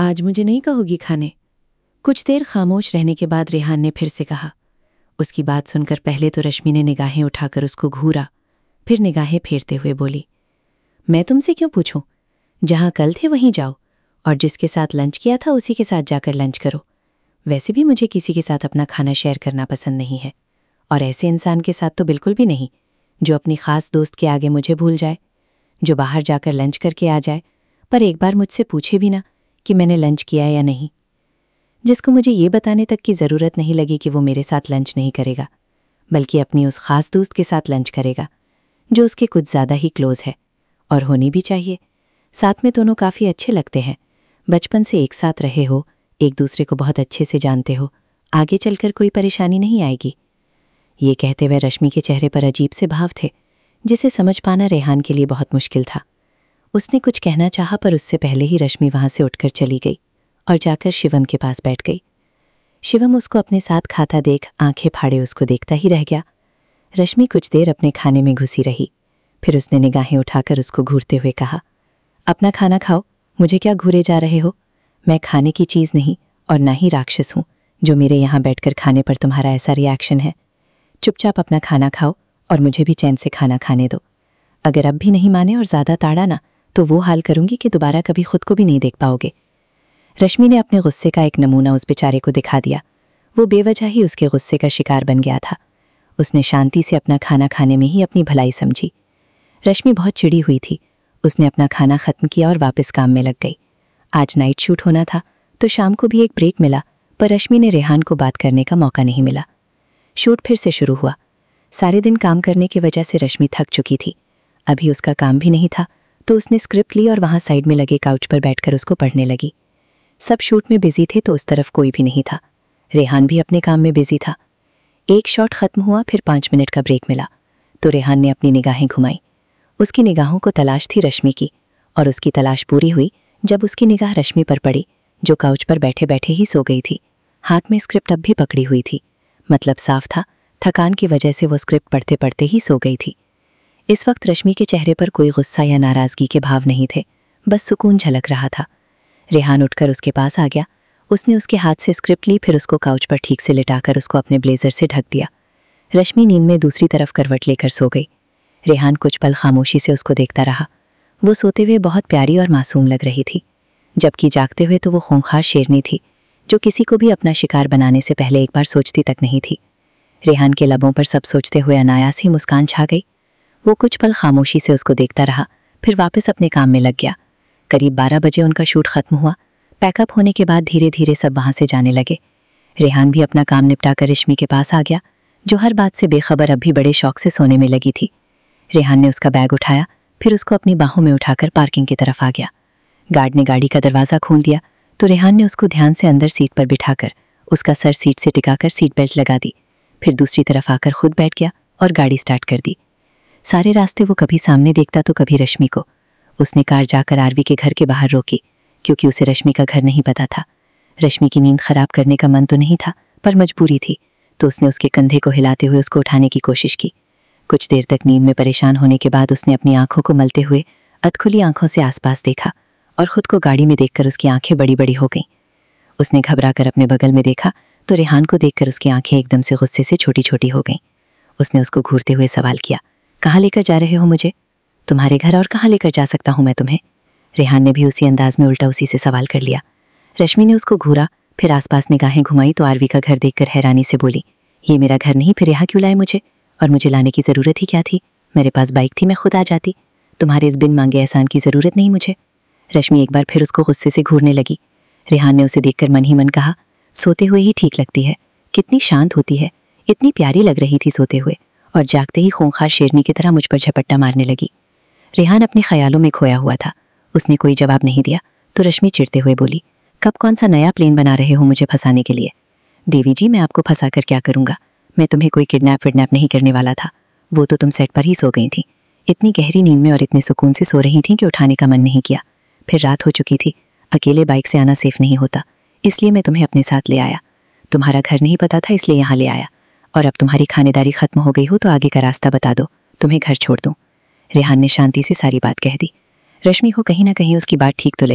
आज मुझे नहीं कहोगी खाने? कुछ देर खामोश रहने के बाद रेहान ने फिर से कहा। उसकी बात सुनकर पहले तो रश्मि ने निगाहें उठाकर उसको घूरा, फिर निगाहें फेरते हुए बोली, मैं तुमसे क्यों पूछूं? जहां कल थे वहीं जाओ, और जिसके साथ लंच किया था उसी के साथ जाकर लंच करो। वैसे भी मुझे किसी के साथ अपना खाना शेयर करना पसंद नहीं है, और ऐसे इंसान के साथ तो बिल्कुल भी नहीं जो अपनी खास दोस्त के आगे मुझे भूल जाए, जो बाहर जाकर लंच करके आ जाए पर एक बार मुझसे पूछे भी ना कि मैंने लंच किया या नहीं, जिसको मुझे ये बताने तक की ज़रूरत नहीं लगी कि वो मेरे साथ लंच नहीं करेगा, बल्कि अपनी उस खास दोस्त के साथ लंच करेगा जो उसके कुछ ज़्यादा ही क्लोज़ है, और होनी भी चाहिए। साथ में दोनों काफ़ी अच्छे लगते हैं, बचपन से एक साथ रहे हो, एक दूसरे को बहुत अच्छे से जानते हो, आगे चलकर कोई परेशानी नहीं आएगी। ये कहते हुए रश्मि के चेहरे पर अजीब से भाव थे जिसे समझ पाना रेहान के लिए बहुत मुश्किल था। उसने कुछ कहना चाहा पर उससे पहले ही रश्मि वहां से उठकर चली गई और जाकर शिवम के पास बैठ गई। शिवम उसको अपने साथ खाता देख आंखें फाड़े उसको देखता ही रह गया। रश्मि कुछ देर अपने खाने में घुसी रही, फिर उसने निगाहें उठाकर उसको घूरते हुए कहा, अपना खाना खाओ, मुझे क्या घूरे जा रहे हो? मैं खाने की चीज़ नहीं और ना ही राक्षस हूँ जो मेरे यहाँ बैठकर खाने पर तुम्हारा ऐसा रिएक्शन है। चुपचाप अपना खाना खाओ और मुझे भी चैन से खाना खाने दो। अगर अब भी नहीं माने और ज़्यादा ताड़ा ना तो वो हाल करूंगी कि दोबारा कभी खुद को भी नहीं देख पाओगे। रश्मि ने अपने गुस्से का एक नमूना उस बेचारे को दिखा दिया। वो बेवजह ही उसके गुस्से का शिकार बन गया था। उसने शांति से अपना खाना खाने में ही अपनी भलाई समझी। रश्मि बहुत चिड़ी हुई थी। उसने अपना खाना ख़त्म किया और वापस काम में लग गई। आज नाइट शूट होना था तो शाम को भी एक ब्रेक मिला, पर रश्मि ने रेहान को बात करने का मौका नहीं मिला। शूट फिर से शुरू हुआ। सारे दिन काम करने की वजह से रश्मि थक चुकी थी। अभी उसका काम भी नहीं था तो उसने स्क्रिप्ट ली और वहाँ साइड में लगे काउच पर बैठकर उसको पढ़ने लगी। सब शूट में बिजी थे तो उस तरफ कोई भी नहीं था। रेहान भी अपने काम में बिजी था। एक शॉट खत्म हुआ, फिर 5 मिनट का ब्रेक मिला तो रेहान ने अपनी निगाहें घुमाई। उसकी निगाहों को तलाश थी रश्मि की, और उसकी तलाश पूरी हुई जब उसकी निगाह रश्मि पर पड़ी जो काउच पर बैठे बैठे ही सो गई थी। हाथ में स्क्रिप्ट अब भी पकड़ी हुई थी, मतलब साफ था थकान की वजह से वो स्क्रिप्ट पढ़ते पढ़ते ही सो गई थी। इस वक्त रश्मि के चेहरे पर कोई गुस्सा या नाराज़गी के भाव नहीं थे, बस सुकून झलक रहा था। रेहान उठकर उसके पास आ गया। उसने उसके हाथ से स्क्रिप्ट ली, फिर उसको काउच पर ठीक से लिटाकर उसको अपने ब्लेजर से ढक दिया। रश्मि नींद में दूसरी तरफ करवट लेकर सो गई। रेहान कुछ पल खामोशी से उसको देखता रहा। वो सोते हुए बहुत प्यारी और मासूम लग रही थी, जबकि जागते हुए तो वो खूंखार शेरनी थी जो किसी को भी अपना शिकार बनाने से पहले एक बार सोचती तक नहीं थी। रेहान के लबों पर सब सोचते हुए अनायास ही मुस्कान छा गई। वो कुछ पल खामोशी से उसको देखता रहा, फिर वापस अपने काम में लग गया। करीब 12 बजे उनका शूट खत्म हुआ। पैकअप होने के बाद धीरे धीरे सब वहाँ से जाने लगे। रेहान भी अपना काम निपटाकर रश्मि के पास आ गया, जो हर बात से बेखबर अब भी बड़े शौक से सोने में लगी थी। रेहान ने उसका बैग उठाया, फिर उसको अपनी बाहों में उठाकर पार्किंग की तरफ आ गया। गार्ड ने गाड़ी का दरवाज़ा खोल दिया तो रेहान ने उसको ध्यान से अंदर सीट पर बिठाकर उसका सर सीट से टिकाकर सीट बेल्ट लगा दी, फिर दूसरी तरफ आकर खुद बैठ गया और गाड़ी स्टार्ट कर दी। सारे रास्ते वो कभी सामने देखता तो कभी रश्मि को। उसने कार जाकर आरवी के घर के बाहर रोकी, क्योंकि उसे रश्मि का घर नहीं पता था। रश्मि की नींद खराब करने का मन तो नहीं था, पर मजबूरी थी, तो उसने उसके कंधे को हिलाते हुए उसको उठाने की कोशिश की। कुछ देर तक नींद में परेशान होने के बाद उसने अपनी आंखों को मलते हुए अधखुली आंखों से आसपास देखा और खुद को गाड़ी में देखकर उसकी आंखें बड़ी बड़ी हो गईं। उसने घबरा कर अपने बगल में देखा तो रेहान को देखकर उसकी आंखें एकदम से गुस्से से छोटी छोटी हो गईं। उसने उसको घूरते हुए सवाल किया, कहाँ लेकर जा रहे हो मुझे? तुम्हारे घर, और कहाँ लेकर जा सकता हूँ मैं तुम्हें? रेहान ने भी उसी अंदाज में उल्टा उसी से सवाल कर लिया। रश्मि ने उसको घूरा, फिर आसपास निगाहें घुमाई तो आरवी का घर देखकर हैरानी से बोली, ये मेरा घर नहीं, फिर यहाँ क्यों लाए मुझे? और मुझे लाने की ज़रूरत ही क्या थी? मेरे पास बाइक थी, मैं खुद आ जाती। तुम्हारे इस बिन मांगे एहसान की ज़रूरत नहीं मुझे। रश्मि एक बार फिर उसको गुस्से से घूरने लगी। रेहान ने उसे देखकर मन ही मन कहा, सोते हुए ही ठीक लगती है, कितनी शांत होती है, इतनी प्यारी लग रही थी सोते हुए, और जागते ही खूंखार शेरनी की तरह मुझ पर झपट्टा मारने लगी। रेहान अपने ख्यालों में खोया हुआ था। उसने कोई जवाब नहीं दिया तो रश्मि चिढ़ते हुए बोली, कब कौन सा नया प्लेन बना रहे हो मुझे फंसाने के लिए? देवी जी, मैं आपको फंसा कर क्या करूँगा? मैं तुम्हें कोई किडनैप विडनैप नहीं करने वाला था। वो तो तुम सेट पर ही सो गई थी, इतनी गहरी नींद में और इतने सुकून से सो रही थी कि उठाने का मन नहीं किया। फिर रात हो चुकी थी, अकेले बाइक से आना सेफ नहीं होता, इसलिए मैं तुम्हें अपने साथ ले आया। तुम्हारा घर नहीं पता था इसलिए यहाँ ले आया, और अब तुम्हारी खानेदारी खत्म हो गई हो तो आगे का रास्ता बता दो, तुम्हें घर छोड़ दूँ। रेहान ने शांति से सारी बात कह दी। रश्मि को कहीं ना कहीं उसकी बात ठीक तो लगी,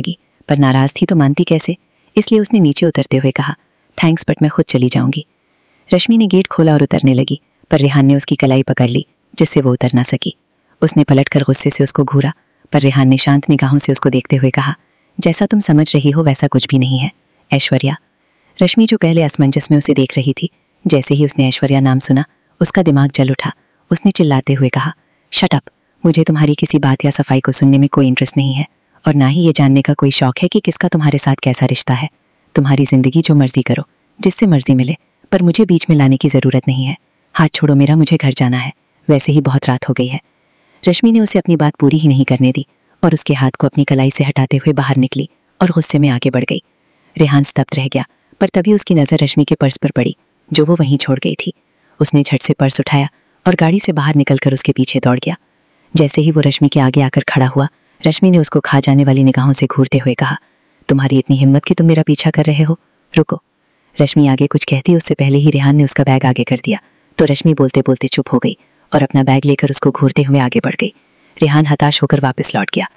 पर नाराज थी तो मानती कैसे, इसलिए उसने नीचे उतरते हुए कहा, थैंक्स बट मैं खुद चली जाऊंगी। रश्मि ने गेट खोला और उतरने लगी, पर रेहान ने उसकी कलाई पकड़ ली, जिससे वो उतर ना सकी। उसने पलटकर गुस्से से उसको घूरा, पर रेहान ने शांत निगाहों से उसको देखते हुए कहा, जैसा तुम समझ रही हो वैसा कुछ भी नहीं है ऐश्वर्या। रश्मि जो पहले असमंजस में उसे देख रही थी, जैसे ही उसने ऐश्वर्या नाम सुना उसका दिमाग जल उठा। उसने चिल्लाते हुए कहा, शट अप, मुझे तुम्हारी किसी बात या सफाई को सुनने में कोई इंटरेस्ट नहीं है, और ना ही ये जानने का कोई शौक है कि किसका तुम्हारे साथ कैसा रिश्ता है। तुम्हारी जिंदगी जो मर्जी करो, जिससे मर्जी मिले, पर मुझे बीच में लाने की जरूरत नहीं है। हाथ छोड़ो मेरा, मुझे घर जाना है, वैसे ही बहुत रात हो गई है। रश्मि ने उसे अपनी बात पूरी ही नहीं करने दी और उसके हाथ को अपनी कलाई से हटाते हुए बाहर निकली और गुस्से में आगे बढ़ गई। रेहान स्तब्ध रह गया, पर तभी उसकी नज़र रश्मि के पर्स पर पड़ी, जो वो वहीं छोड़ गई थी। उसने झट से पर्स उठाया और गाड़ी से बाहर निकलकर उसके पीछे दौड़ गया। जैसे ही वो रश्मि के आगे आकर खड़ा हुआ, रश्मि ने उसको खा जाने वाली निगाहों से घूरते हुए कहा, तुम्हारी इतनी हिम्मत कि तुम मेरा पीछा कर रहे हो, रुको। रश्मि आगे कुछ कहती उससे पहले ही रेहान ने उसका बैग आगे कर दिया, तो रश्मि बोलते बोलते चुप हो गई और अपना बैग लेकर उसको घूरते हुए आगे बढ़ गई। रेहान हताश होकर वापस लौट गया।